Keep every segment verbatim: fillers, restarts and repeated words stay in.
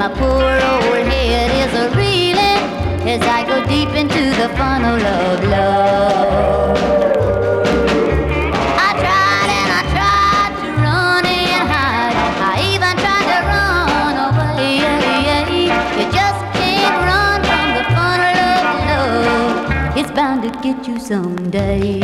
My poor old head is a reeling as I go deep into the funnel of love. I tried and I tried to run and hide. I even tried to run away. You just can't run from the funnel of love. It's bound to get you someday.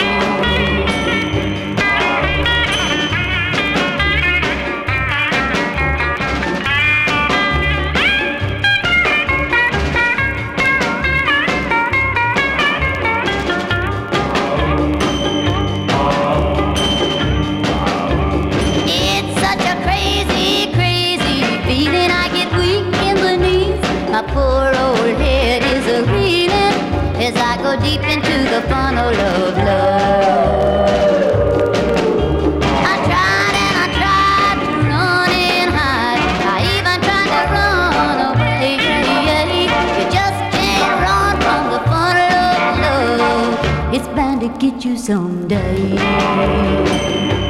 My poor old head is a reeling as I go deep into the funnel of love. I tried and I tried to run and hide. I even tried to run away. You just can't run from the funnel of love. It's bound to get you someday.